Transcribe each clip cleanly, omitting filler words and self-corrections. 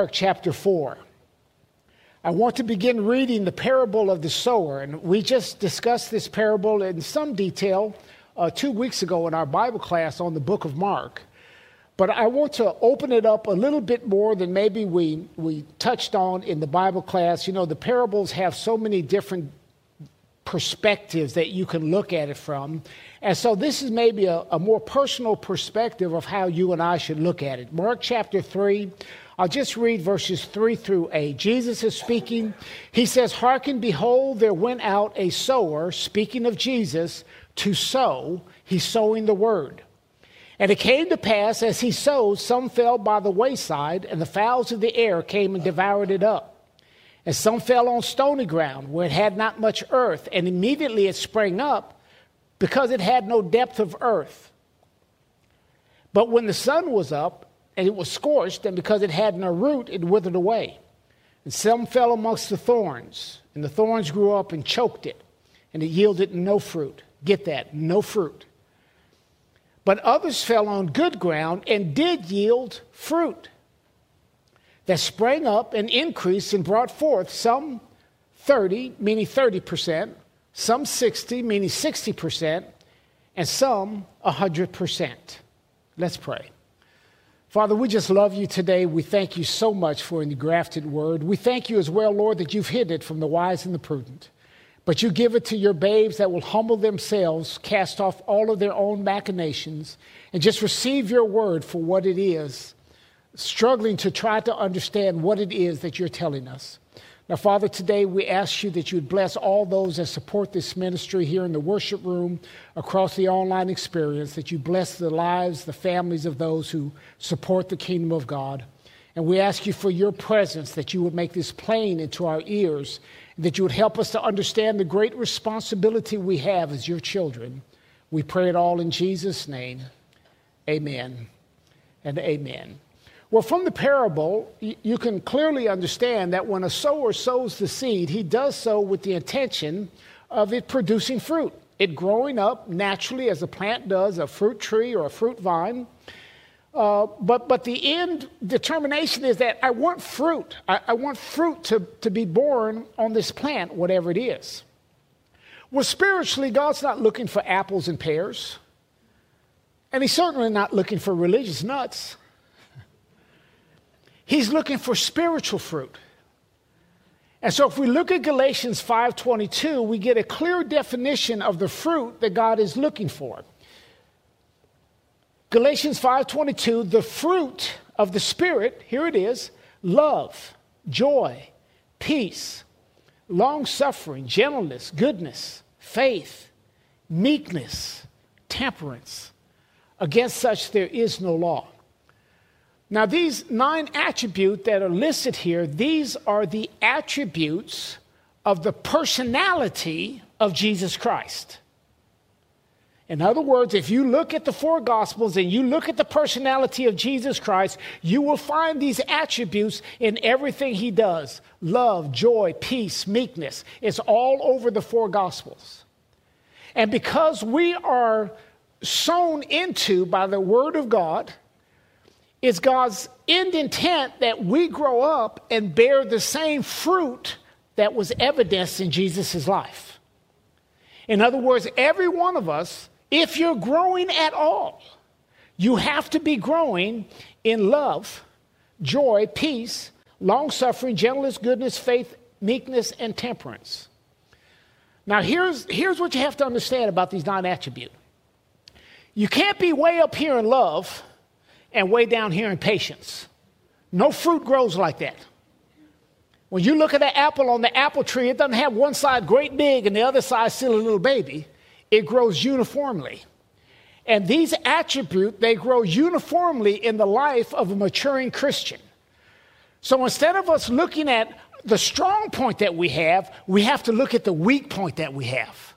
Mark chapter 4. I want to begin reading the parable of the sower, and we just discussed this parable in some detail 2 weeks ago in our Bible class on the book of Mark. But I want to open it up a little bit more than maybe we touched on in the Bible class. You know, the parables have so many different perspectives that you can look at it from. And so this is maybe a more personal perspective of how you and I should look at it. Mark chapter 3, I'll just read verses 3 through 8. Jesus is speaking. He says, "Hearken, behold, there went out a sower," speaking of Jesus, "to sow." He's sowing the word. "And it came to pass, as he sowed, some fell by the wayside, and the fowls of the air came and devoured it up. And some fell on stony ground, where it had not much earth, and immediately it sprang up, because it had no depth of earth. But when the sun was up, and it was scorched, and because it had no root, it withered away. And some fell amongst the thorns, and the thorns grew up and choked it, and it yielded no fruit." Get that, no fruit. "But others fell on good ground and did yield fruit, that sprang up and increased and brought forth some 30, meaning 30%, some 60, meaning 60%, and some 100%. Let's pray. Father, we just love you today. We thank you so much for the grafted word. We thank you as well, Lord, that you've hid it from the wise and the prudent. But you give it to your babes that will humble themselves, cast off all of their own machinations, and just receive your word for what it is, struggling to try to understand what it is that you're telling us. Now, Father, today we ask you that you would bless all those that support this ministry here in the worship room, across the online experience, that you bless the lives, the families of those who support the kingdom of God. And we ask you for your presence, that you would make this plain into our ears, that you would help us to understand the great responsibility we have as your children. We pray it all in Jesus' name. Amen and amen. Well, from the parable, you can clearly understand that when a sower sows the seed, he does so with the intention of it producing fruit, it growing up naturally as a plant does, a fruit tree or a fruit vine. But the end determination is that I want fruit. I want fruit to be born on this plant, whatever it is. Well, spiritually, God's not looking for apples and pears. And he's certainly not looking for religious nuts. He's looking for spiritual fruit. And so if we look at Galatians 5:22, we get a clear definition of the fruit that God is looking for. Galatians 5:22, the fruit of the Spirit, here it is, love, joy, peace, long-suffering, gentleness, goodness, faith, meekness, temperance. Against such there is no law. Now, these 9 attributes that are listed here, these are the attributes of the personality of Jesus Christ. In other words, if you look at the 4 Gospels and you look at the personality of Jesus Christ, you will find these attributes in everything he does. Love, joy, peace, meekness. It's all over the 4 Gospels. And because we are sown into by the Word of God, it's God's end intent that we grow up and bear the same fruit that was evidenced in Jesus' life. In other words, every one of us, if you're growing at all, you have to be growing in love, joy, peace, long-suffering, gentleness, goodness, faith, meekness, and temperance. Now, here's what you have to understand about these 9 attributes. You can't be way up here in love and way down here in patience. No fruit grows like that. When you look at an apple on the apple tree, it doesn't have one side great big and the other side still a little baby. It grows uniformly. And these attributes, they grow uniformly in the life of a maturing Christian. So instead of us looking at the strong point that we have to look at the weak point that we have.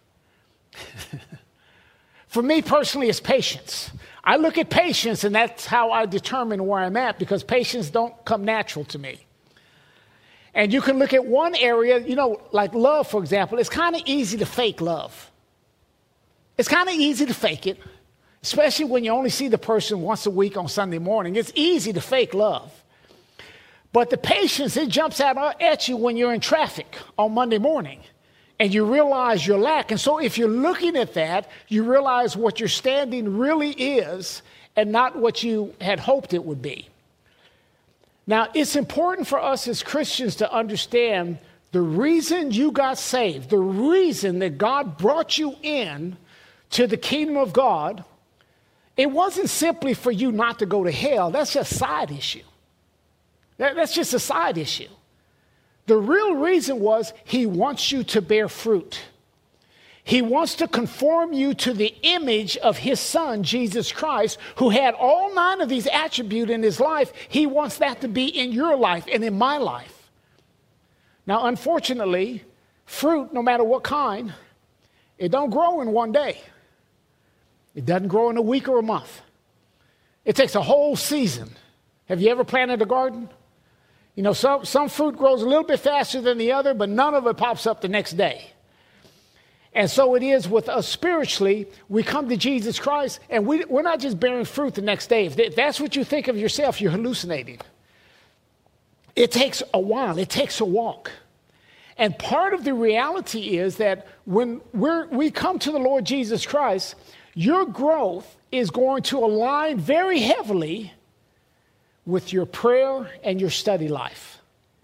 For me personally, it's patience. I look at patience, and that's how I determine where I'm at, because patience don't come natural to me. And you can look at one area, like love, for example. It's kind of easy to fake love. It's kind of easy to fake it, especially when you only see the person once a week on Sunday morning. It's easy to fake love. But the patience, it jumps out at you when you're in traffic on Monday morning and you realize your lack. And so if you're looking at that, you realize what your standing really is and not what you had hoped it would be. Now, it's important for us as Christians to understand the reason you got saved, the reason that God brought you in to the kingdom of God, it wasn't simply for you not to go to hell. That's just a side issue. That's just a side issue. The real reason was he wants you to bear fruit. He wants to conform you to the image of his son, Jesus Christ, who had all 9 of these attributes in his life. He wants that to be in your life and in my life. Now, unfortunately, fruit, no matter what kind, it don't grow in one day. It doesn't grow in a week or a month. It takes a whole season. Have you ever planted a garden? You know, some fruit grows a little bit faster than the other, but none of it pops up the next day. And so it is with us spiritually. We come to Jesus Christ, and we're not just bearing fruit the next day. If that's what you think of yourself, you're hallucinating. It takes a while. It takes a walk. And part of the reality is that when we come to the Lord Jesus Christ, your growth is going to align very heavily with your prayer and your study life.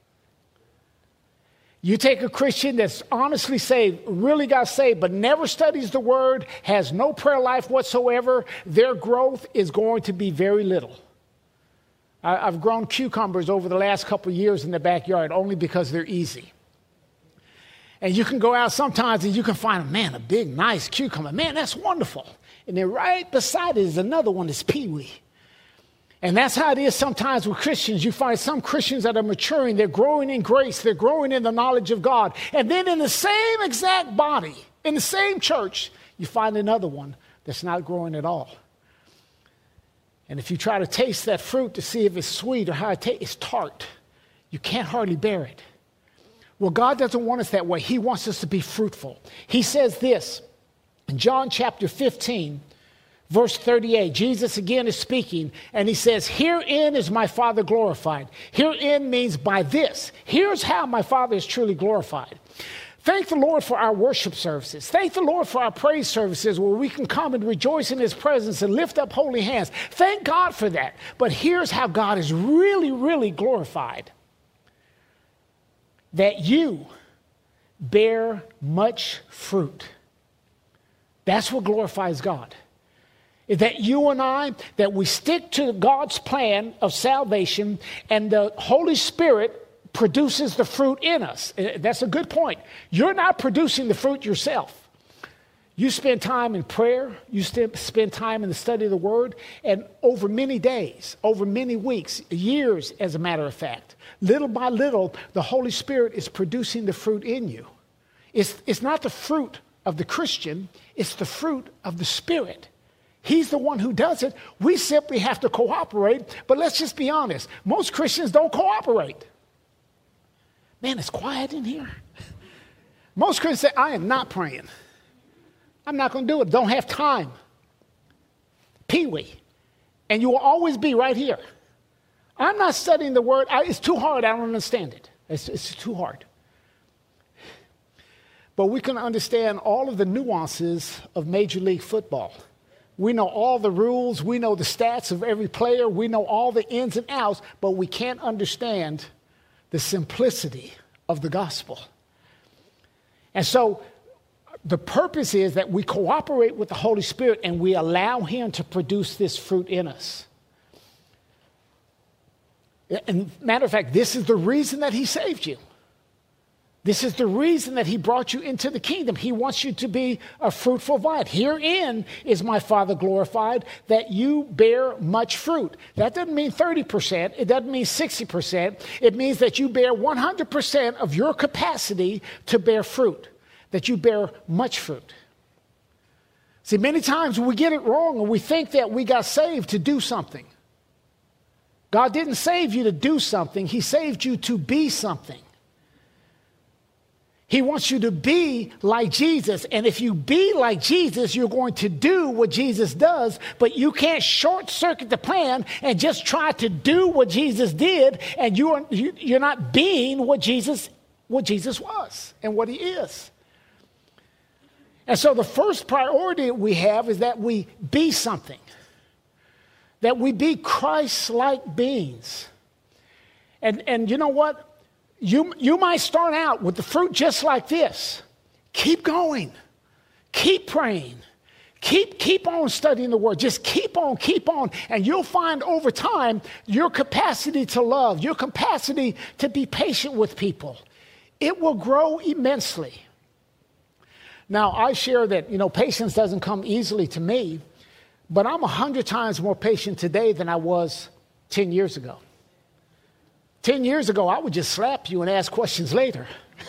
You take a Christian that's honestly saved, really got saved, but never studies the word, has no prayer life whatsoever, their growth is going to be very little. I've grown cucumbers over the last couple of years in the backyard only because they're easy. And you can go out sometimes and you can find, a big, nice cucumber. Man, that's wonderful. And then right beside it is another one that's peewee. And that's how it is sometimes with Christians. You find some Christians that are maturing, they're growing in grace, they're growing in the knowledge of God. And then in the same exact body, in the same church, you find another one that's not growing at all. And if you try to taste that fruit to see if it's sweet or how it tastes, it's tart. You can't hardly bear it. Well, God doesn't want us that way. He wants us to be fruitful. He says this in John chapter 15, verse 38. Jesus again is speaking, and he says, "Herein is my Father glorified." Herein means by this. Here's how my Father is truly glorified. Thank the Lord for our worship services. Thank the Lord for our praise services where we can come and rejoice in his presence and lift up holy hands. Thank God for that. But here's how God is really, really glorified. That you bear much fruit. That's what glorifies God. That you and I, that we stick to God's plan of salvation and the Holy Spirit produces the fruit in us. That's a good point. You're not producing the fruit yourself. You spend time in prayer. You spend time in the study of the Word. And over many days, over many weeks, years, as a matter of fact, little by little, the Holy Spirit is producing the fruit in you. It's not the fruit of the Christian. It's the fruit of the Spirit. He's the one who does it. We simply have to cooperate. But let's just be honest. Most Christians don't cooperate. Man, it's quiet in here. Most Christians say, I am not praying. I'm not going to do it. Don't have time. Pee-wee. And you will always be right here. I'm not studying the word. It's too hard. I don't understand it. It's too hard. But we can understand all of the nuances of Major League Football. We know all the rules. We know the stats of every player. We know all the ins and outs. But we can't understand the simplicity of the gospel. And so the purpose is that we cooperate with the Holy Spirit and we allow him to produce this fruit in us. And matter of fact, this is the reason that he saved you. This is the reason that he brought you into the kingdom. He wants you to be a fruitful vine. Herein is my Father glorified, that you bear much fruit. That doesn't mean 30%. It doesn't mean 60%. It means that you bear 100% of your capacity to bear fruit, that you bear much fruit. See, many times we get it wrong and we think that we got saved to do something. God didn't save you to do something. He saved you to be something. He wants you to be like Jesus. And if you be like Jesus, you're going to do what Jesus does. But you can't short circuit the plan and just try to do what Jesus did. And you're not being what Jesus was and what he is. And so the first priority we have is that we be something. That we be Christ-like beings. And you know what? You might start out with the fruit just like this. Keep going. Keep praying. Keep on studying the word. Just keep on. And you'll find over time your capacity to love, your capacity to be patient with people. It will grow immensely. Now, I share that, patience doesn't come easily to me, but I'm 100 times more patient today than I was 10 years ago. 10 years ago, I would just slap you and ask questions later.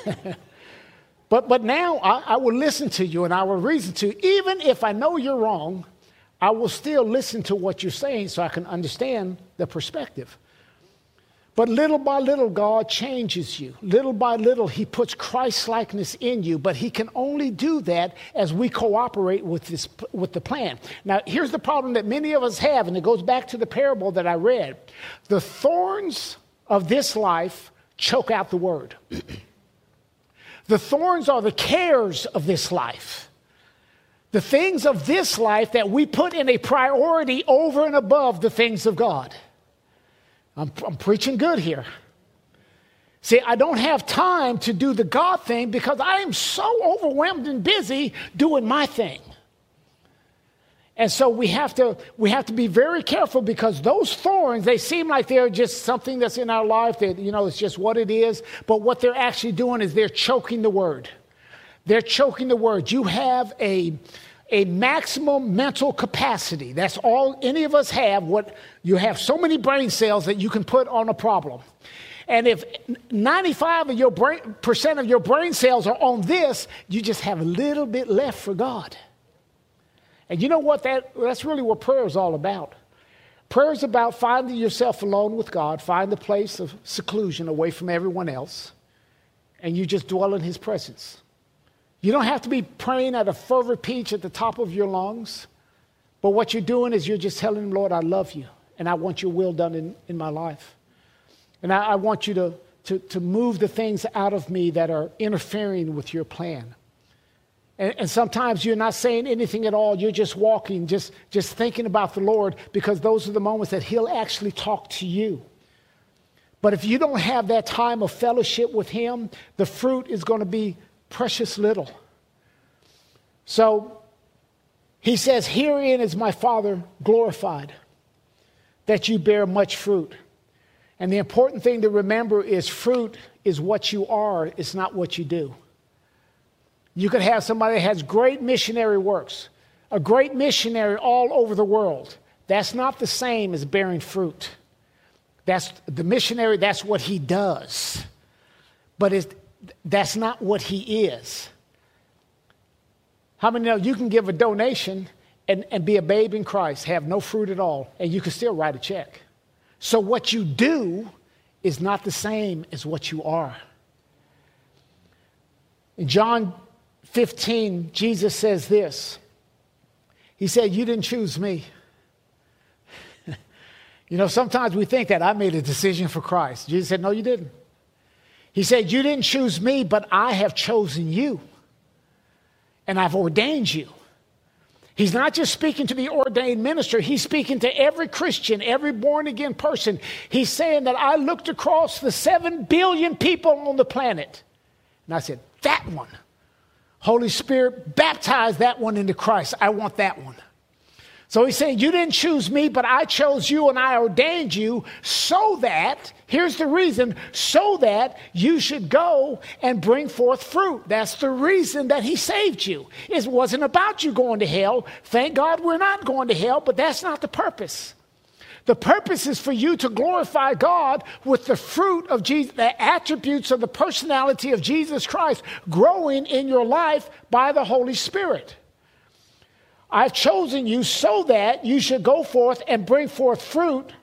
But now I will listen to you and I will reason to you. Even if I know you're wrong, I will still listen to what you're saying so I can understand the perspective. But little by little, God changes you. Little by little, he puts Christ-likeness in you. But he can only do that as we cooperate with the plan. Now, here's the problem that many of us have, and it goes back to the parable that I read. The thorns of this life choke out the word. The thorns are the cares of this life. The things of this life that we put in a priority over and above the things of God. I'm preaching good here. See, I don't have time to do the God thing because I am so overwhelmed and busy doing my thing. And so we have to be very careful because those thorns, they seem like they're just something that's in our life that, it's just what it is. But what they're actually doing is they're choking the word. They're choking the word. You have a maximum mental capacity. That's all any of us have. You have so many brain cells that you can put on a problem. And if 95% of your brain cells are on this, you just have a little bit left for God. And you know what? That's really what prayer is all about. Prayer is about finding yourself alone with God, find a place of seclusion away from everyone else, and you just dwell in his presence. You don't have to be praying at a fervent pitch at the top of your lungs, but what you're doing is you're just telling him, Lord, I love you, and I want your will done in my life. And I want you to move the things out of me that are interfering with your plan. And sometimes you're not saying anything at all. You're just walking, just thinking about the Lord, because those are the moments that he'll actually talk to you. But if you don't have that time of fellowship with him, the fruit is going to be precious little. So he says, herein is my Father glorified, that you bear much fruit. And the important thing to remember is fruit is what you are, it's not what you do. You could have somebody that has great missionary works, a great missionary all over the world. That's not the same as bearing fruit. That's the missionary, that's what he does. But that's not what he is. How many know you can give a donation and be a babe in Christ, have no fruit at all, and you can still write a check? So what you do is not the same as what you are. In John 15, Jesus says this. He said, you didn't choose me. Sometimes we think that I made a decision for Christ. Jesus said, no, you didn't. He said, you didn't choose me, but I have chosen you. And I've ordained you. He's not just speaking to the ordained minister. He's speaking to every Christian, every born-again person. He's saying that I looked across the 7 billion people on the planet. And I said, that one. Holy Spirit, baptize that one into Christ. I want that one. So he's saying, you didn't choose me, but I chose you and I ordained you so that, here's the reason, so that you should go and bring forth fruit. That's the reason that he saved you. It wasn't about you going to hell. Thank God we're not going to hell, but that's not the purpose. The purpose is for you to glorify God with the fruit of Jesus, the attributes of the personality of Jesus Christ growing in your life by the Holy Spirit. I've chosen you so that you should go forth and bring forth fruit,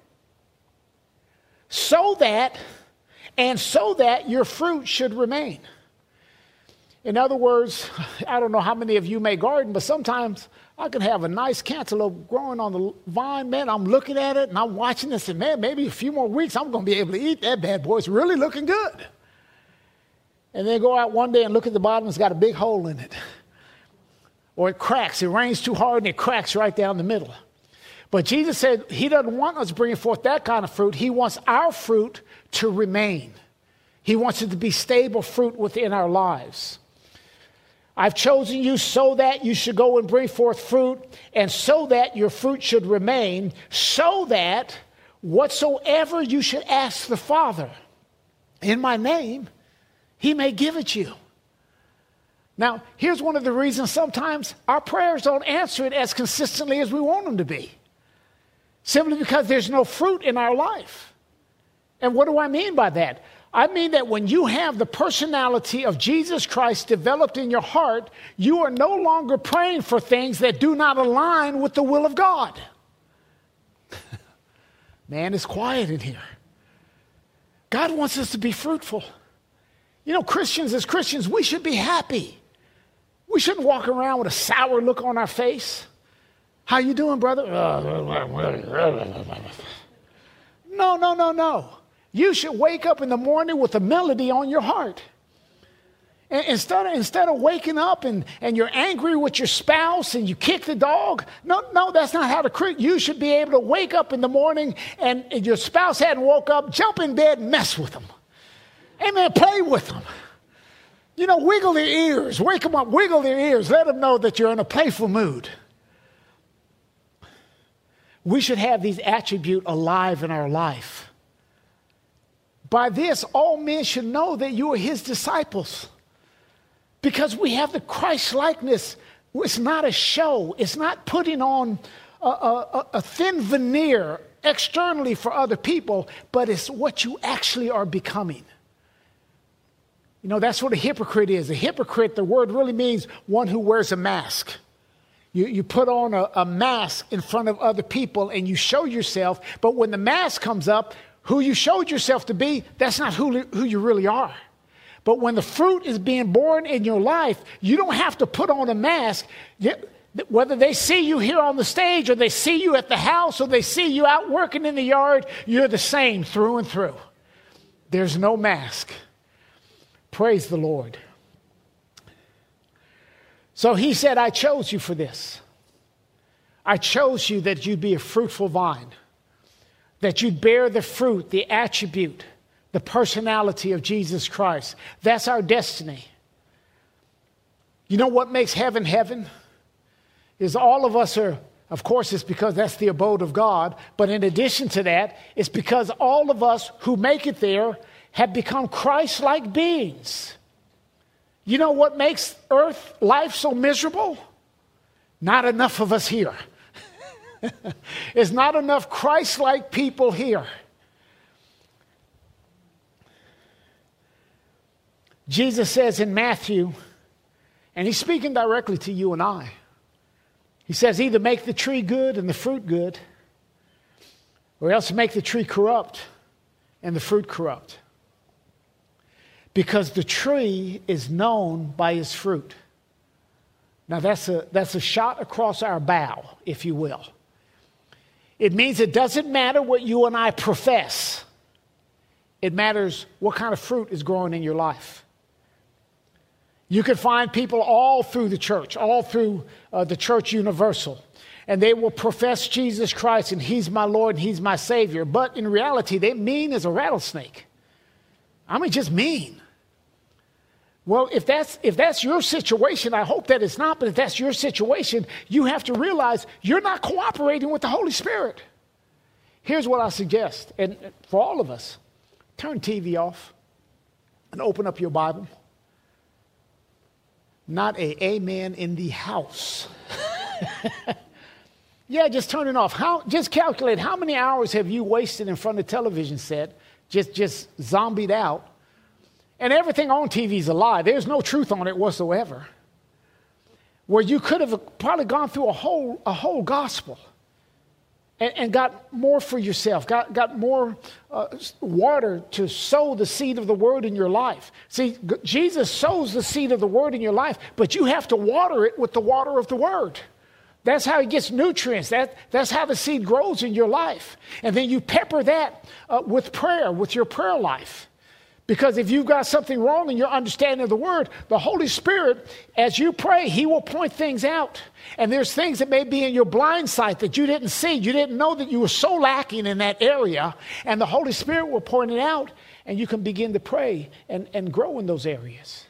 so that your fruit should remain. In other words, I don't know how many of you may garden, but sometimes I can have a nice cantaloupe growing on the vine. Man, I'm looking at it and I'm watching this and man, maybe a few more weeks I'm going to be able to eat that bad boy. It's really looking good. And then go out one day and look at the bottom, it's got a big hole in it. Or it cracks, it rains too hard and it cracks right down the middle. But Jesus said he doesn't want us bringing forth that kind of fruit. He wants our fruit to remain. He wants it to be stable fruit within our lives. I've chosen you so that you should go and bring forth fruit, and so that your fruit should remain, so that whatsoever you should ask the Father in my name, he may give it you. Now, here's one of the reasons sometimes our prayers don't answer it as consistently as we want them to be. Simply because there's no fruit in our life. And what do I mean by that? I mean that when you have the personality of Jesus Christ developed in your heart, you are no longer praying for things that do not align with the will of God. Man, it's quiet in here. God wants us to be fruitful. You know, as Christians, we should be happy. We shouldn't walk around with a sour look on our face. How you doing, brother? No. You should wake up in the morning with a melody on your heart. And instead of waking up and you're angry with your spouse and you kick the dog, no, that's not how you should be able to wake up in the morning and your spouse hadn't woke up, jump in bed and mess with them. Amen, play with them. You know, wiggle their ears, wake them up, wiggle their ears, let them know that you're in a playful mood. We should have these attributes alive in our life. By this, all men should know that you are his disciples. Because we have the Christ-likeness. It's not a show. It's not putting on a thin veneer externally for other people, but it's what you actually are becoming. You know, that's what a hypocrite is. A hypocrite, the word really means one who wears a mask. You put on a mask in front of other people and you show yourself, but when the mask comes up, who you showed yourself to be, that's not who you really are. But when the fruit is being born in your life, you don't have to put on a mask. Whether they see you here on the stage or they see you at the house or they see you out working in the yard, you're the same through and through. There's no mask. Praise the Lord. So he said, I chose you for this. I chose you that you'd be a fruitful vine, that you'd bear the fruit, the attribute, the personality of Jesus Christ. That's our destiny. You know what makes heaven heaven? Is all of us are, of course, it's because that's the abode of God, but in addition to that, it's because all of us who make it there have become Christ-like beings. You know what makes earth life so miserable? Not enough of us here. There's not enough Christ-like people here. Jesus says in Matthew, and he's speaking directly to you and I, he says either make the tree good and the fruit good, or else make the tree corrupt and the fruit corrupt. Because the tree is known by its fruit. Now that's a shot across our bow, if you will. It means it doesn't matter what you and I profess. It matters what kind of fruit is growing in your life. You can find people all through the church, all through the church universal, and they will profess Jesus Christ and he's my Lord and he's my Savior. But in reality, they're mean as a rattlesnake. I mean, just mean. Well, if that's your situation, I hope that it's not, but if that's your situation, you have to realize you're not cooperating with the Holy Spirit. Here's what I suggest, and for all of us, turn TV off and open up your Bible. Not a amen in the house. Yeah, just turn it off. Just calculate how many hours have you wasted in front of the television set, just zombied out. And everything on TV is a lie. There's no truth on it whatsoever. Where you could have probably gone through a whole gospel. and got more for yourself, got more water to sow the seed of the word in your life. See, Jesus sows the seed of the word in your life, but you have to water it with the water of the word. That's how it gets nutrients. That's how the seed grows in your life. And then you pepper that with prayer, with your prayer life. Because if you've got something wrong in your understanding of the word, the Holy Spirit, as you pray, he will point things out. And there's things that may be in your blind sight that you didn't see. You didn't know that you were so lacking in that area. And the Holy Spirit will point it out, and you can begin to pray and grow in those areas.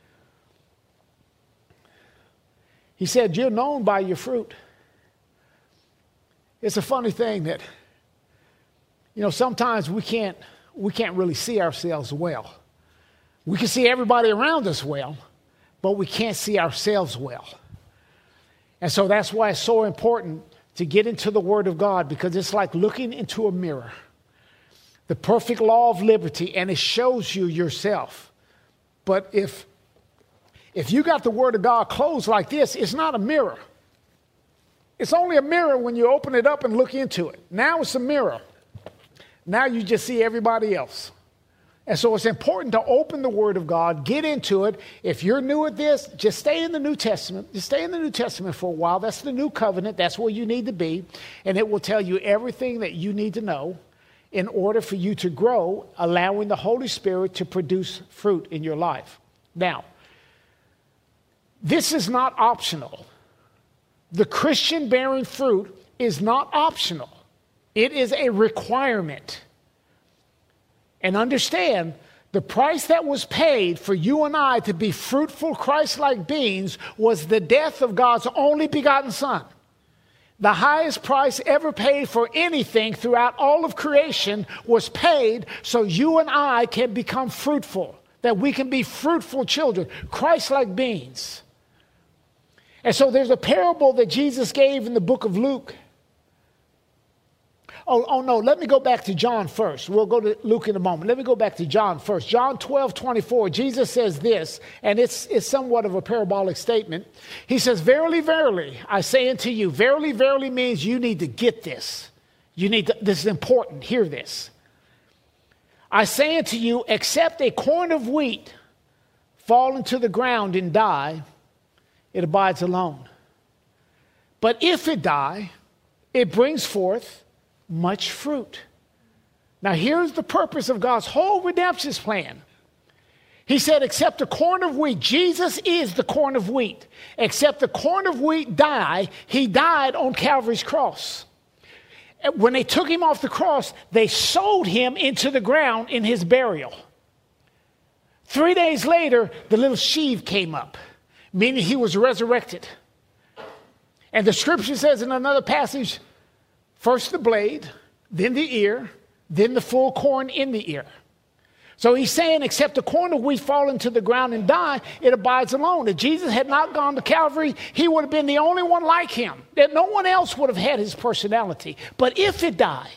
He said, you're known by your fruit. It's a funny thing that, sometimes we can't really see ourselves well. We can see everybody around us well, but we can't see ourselves well. And so that's why it's so important to get into the Word of God, because it's like looking into a mirror. The perfect law of liberty, and it shows you yourself. But if you got the Word of God closed like this, it's not a mirror. It's only a mirror when you open it up and look into it. Now it's a mirror. Now you just see everybody else. And so it's important to open the Word of God, get into it. If you're new at this, just stay in the New Testament. Just stay in the New Testament for a while. That's the new covenant. That's where you need to be. And it will tell you everything that you need to know in order for you to grow, allowing the Holy Spirit to produce fruit in your life. Now, this is not optional. The Christian bearing fruit is not optional. It is a requirement. And understand, the price that was paid for you and I to be fruitful, Christ-like beings was the death of God's only begotten Son. The highest price ever paid for anything throughout all of creation was paid so you and I can become fruitful, that we can be fruitful children, Christ-like beings. And so there's a parable that Jesus gave in the book of Luke. Oh, no, let me go back to John first. We'll go to Luke in a moment. Let me go back to John first. John 12:24, Jesus says this, and it's somewhat of a parabolic statement. He says, verily, verily, I say unto you, verily, verily means you need to get this. This is important. Hear this. I say unto you, except a corn of wheat fall into the ground and die, it abides alone. But if it die, it brings forth much fruit. Now here's the purpose of God's whole redemption plan. He said, except the corn of wheat, Jesus is the corn of wheat. Except the corn of wheat die, he died on Calvary's cross. When they took him off the cross, they sowed him into the ground in his burial. 3 days later, the little sheave came up, meaning he was resurrected. And the scripture says in another passage, first the blade, then the ear, then the full corn in the ear. So he's saying, except the corn of wheat fall into the ground and die, it abides alone. If Jesus had not gone to Calvary, he would have been the only one like him. That no one else would have had his personality. But if it die,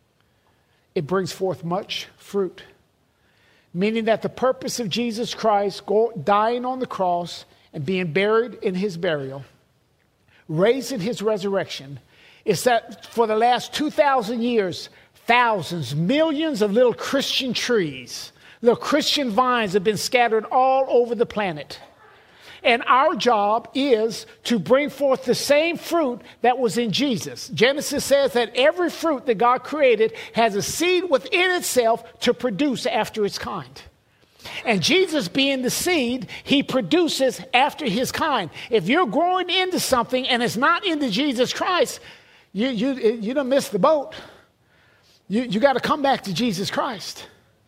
it brings forth much fruit. Meaning that the purpose of Jesus Christ dying on the cross and being buried in his burial, raised in his resurrection, is that for the last 2,000 years, thousands, millions of little Christian trees, little Christian vines have been scattered all over the planet. And our job is to bring forth the same fruit that was in Jesus. Genesis says that every fruit that God created has a seed within itself to produce after its kind. And Jesus being the seed, he produces after his kind. If you're growing into something and it's not into Jesus Christ, you done missed the boat. You got to come back to Jesus Christ.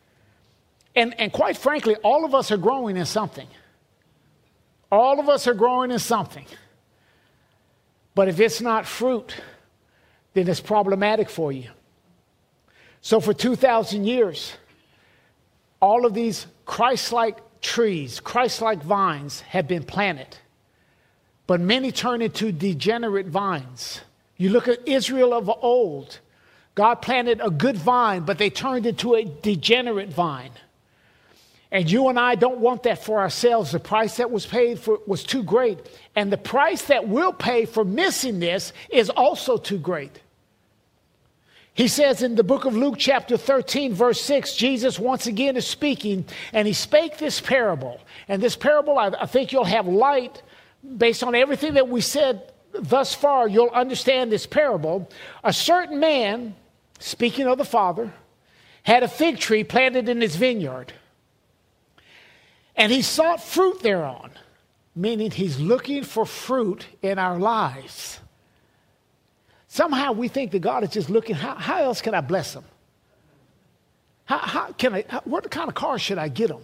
And quite frankly, all of us are growing in something. All of us are growing in something. But if it's not fruit, then it's problematic for you. So for 2,000 years, all of these Christ-like trees, Christ-like vines have been planted. But many turn into degenerate vines. You look at Israel of old. God planted a good vine, but they turned into a degenerate vine. And you and I don't want that for ourselves. The price that was paid for was too great. And the price that we'll pay for missing this is also too great. He says in the book of Luke chapter 13, verse 6, Jesus once again is speaking, and he spake this parable. And this parable, I think you'll have light based on everything that we said thus far. You'll understand this parable. A certain man, speaking of the Father, had a fig tree planted in his vineyard, and he sought fruit thereon, meaning he's looking for fruit in our lives. Somehow we think that God is just looking, how else can I bless him? What kind of car should I get him?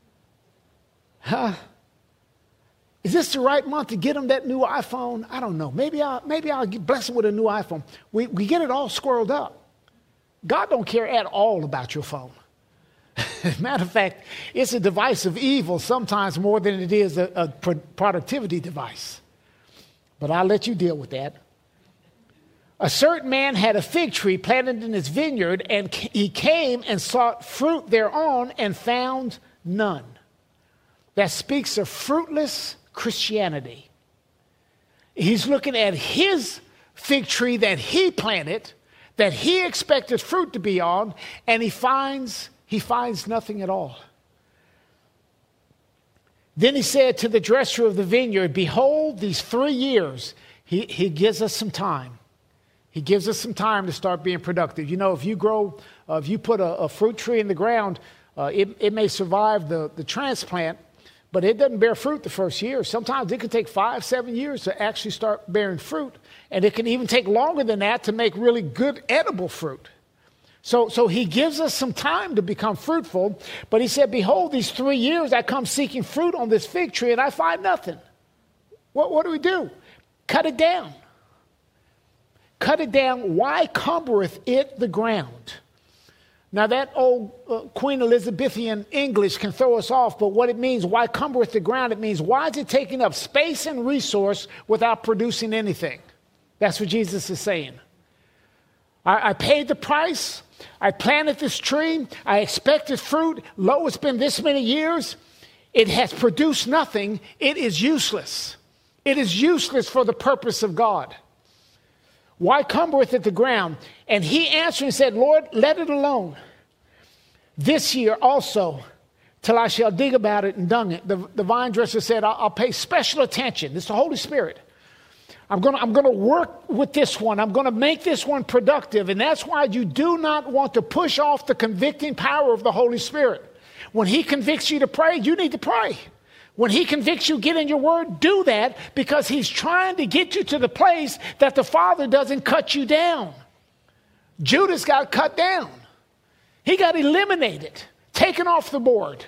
Is this the right month to get him that new iPhone? I don't know. Maybe I'll bless him with a new iPhone. We get it all squirreled up. God don't care at all about your phone. As a matter of fact, it's a device of evil sometimes more than it is a productivity device. But I'll let you deal with that. A certain man had a fig tree planted in his vineyard, and he came and sought fruit thereon and found none. That speaks of fruitless Christianity. He's looking at his fig tree that he planted, that he expected fruit to be on, and he finds nothing at all. Then he said to the dresser of the vineyard, behold, these 3 years, he gives us some time. He gives us some time to start being productive. You know, if you put a fruit tree in the ground, it may survive the transplant, but it doesn't bear fruit the first year. Sometimes it can take 5-7 years to actually start bearing fruit. And it can even take longer than that to make really good edible fruit. So he gives us some time to become fruitful. But he said, behold, these 3 years I come seeking fruit on this fig tree and I find nothing. What do we do? Cut it down. Cut it down. Why cumbereth it the ground? Now that old Queen Elizabethan English can throw us off, but what it means, why cumbereth the ground, it means why is it taking up space and resource without producing anything? That's what Jesus is saying. I paid the price. I planted this tree. I expected fruit. Lo, it's been this many years. It has produced nothing. It is useless. It is useless for the purpose of God. Why cumbereth it the ground? And he answered and said, Lord, let it alone this year also, till I shall dig about it and dung it. The vine dresser said, I'll pay special attention. This is the Holy Spirit. I'm going to work with this one. I'm going to make this one productive. And that's why you do not want to push off the convicting power of the Holy Spirit. When he convicts you to pray, you need to pray. When he convicts you, get in your word, do that, because he's trying to get you to the place that the Father doesn't cut you down. Judas got cut down. He got eliminated, taken off the board.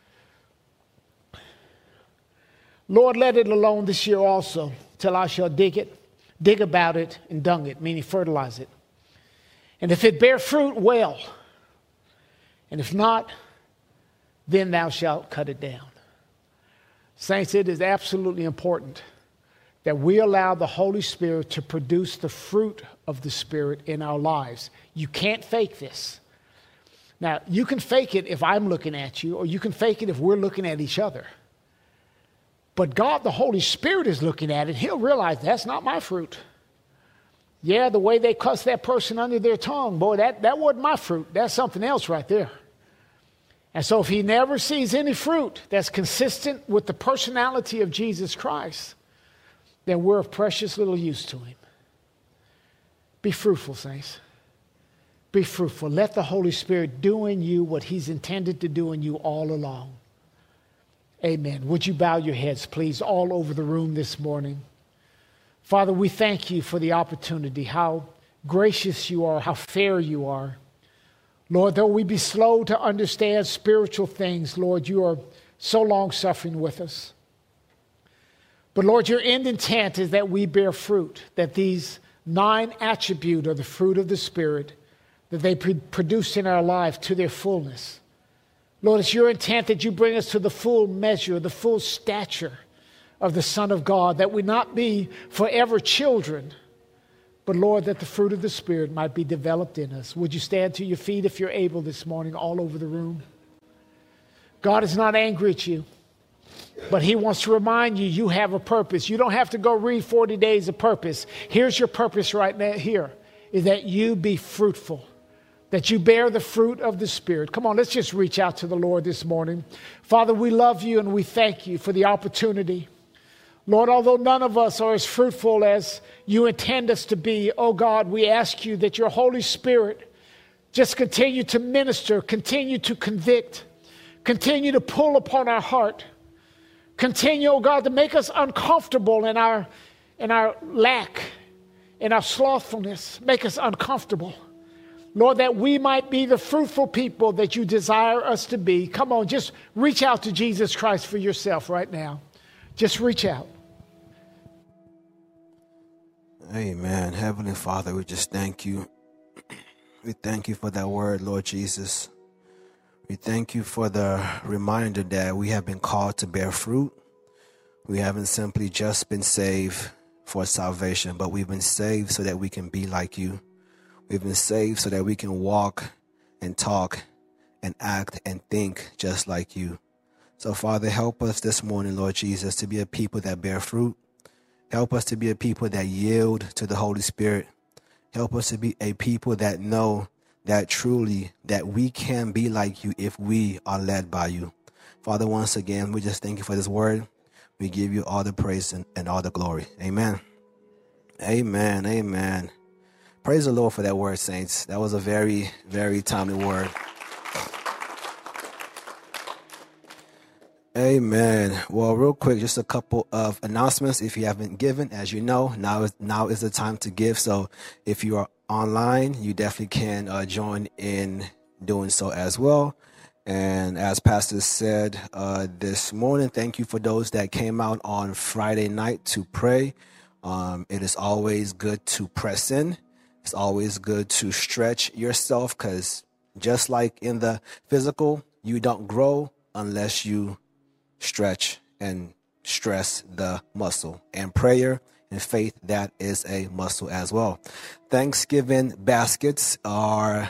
Lord, let it alone this year also, till I shall dig about it and dung it, meaning fertilize it. And if it bear fruit, well. And if not, then thou shalt cut it down. Saints, it is absolutely important that we allow the Holy Spirit to produce the fruit of the Spirit in our lives. You can't fake this. Now, you can fake it if I'm looking at you, or you can fake it if we're looking at each other. But God, the Holy Spirit, is looking at it. He'll realize that's not my fruit. Yeah, the way they cuss that person under their tongue, boy, that wasn't my fruit. That's something else right there. And so if he never sees any fruit that's consistent with the personality of Jesus Christ, then we're of precious little use to him. Be fruitful, saints. Be fruitful. Let the Holy Spirit do in you what he's intended to do in you all along. Amen. Would you bow your heads, please, all over the room this morning? Father, we thank you for the opportunity, how gracious you are, how fair you are. Lord, though we be slow to understand spiritual things, Lord, you are so long-suffering with us. But Lord, your end intent is that we bear fruit, that these 9 attributes are the fruit of the Spirit, that they produce in our life to their fullness. Lord, it's your intent that you bring us to the full measure, the full stature of the Son of God, that we not be forever children, but Lord, that the fruit of the Spirit might be developed in us. Would you stand to your feet if you're able this morning, all over the room? God is not angry at you, but he wants to remind you, you have a purpose. You don't have to go read 40 Days of Purpose. Here's your purpose right now here. is that you be fruitful, that you bear the fruit of the Spirit. Come on, let's just reach out to the Lord this morning. Father, we love you and we thank you for the opportunity. Lord, although none of us are as fruitful as you intend us to be, oh God, we ask you that your Holy Spirit just continue to minister, continue to convict, continue to pull upon our heart, continue, oh God, to make us uncomfortable in our lack, in our slothfulness, make us uncomfortable. Lord, that we might be the fruitful people that you desire us to be. Come on, just reach out to Jesus Christ for yourself right now. Just reach out. Amen. Heavenly Father, we just thank you. We thank you for that word, Lord Jesus. We thank you for the reminder that we have been called to bear fruit. We haven't simply just been saved for salvation, but we've been saved so that we can be like you. We've been saved so that we can walk and talk and act and think just like you. So, Father, help us this morning, Lord Jesus, to be a people that bear fruit. Help us to be a people that yield to the Holy Spirit. Help us to be a people that know that truly that we can be like you if we are led by you. Father, once again, we just thank you for this word. We give you all the praise and all the glory. Amen. Amen. Amen. Praise the Lord for that word, saints. That was a very, very timely word. Amen. Well, real quick, just a couple of announcements. If you haven't given, as you know, now is the time to give. So if you are online, you definitely can join in doing so as well. And as Pastor said this morning, thank you for those that came out on Friday night to pray. It is always good to press in. It's always good to stretch yourself because just like in the physical, you don't grow unless you stretch and stress the muscle. And prayer and faith, that is a muscle as well. Thanksgiving baskets are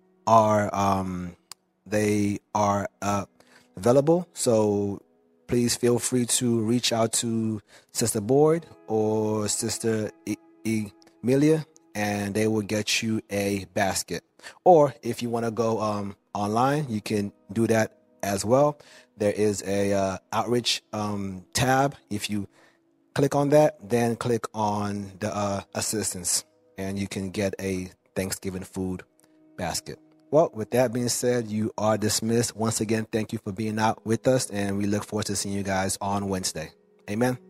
available. So please feel free to reach out to Sister Boyd or Sister Emilia, and they will get you a basket. Or if you want to go online, you can do that as well. There is a outreach tab. If you click on that, then click on the assistance, and you can get a Thanksgiving food basket. Well, with that being said, you are dismissed. Once again, thank you for being out with us, and we look forward to seeing you guys on Wednesday. Amen.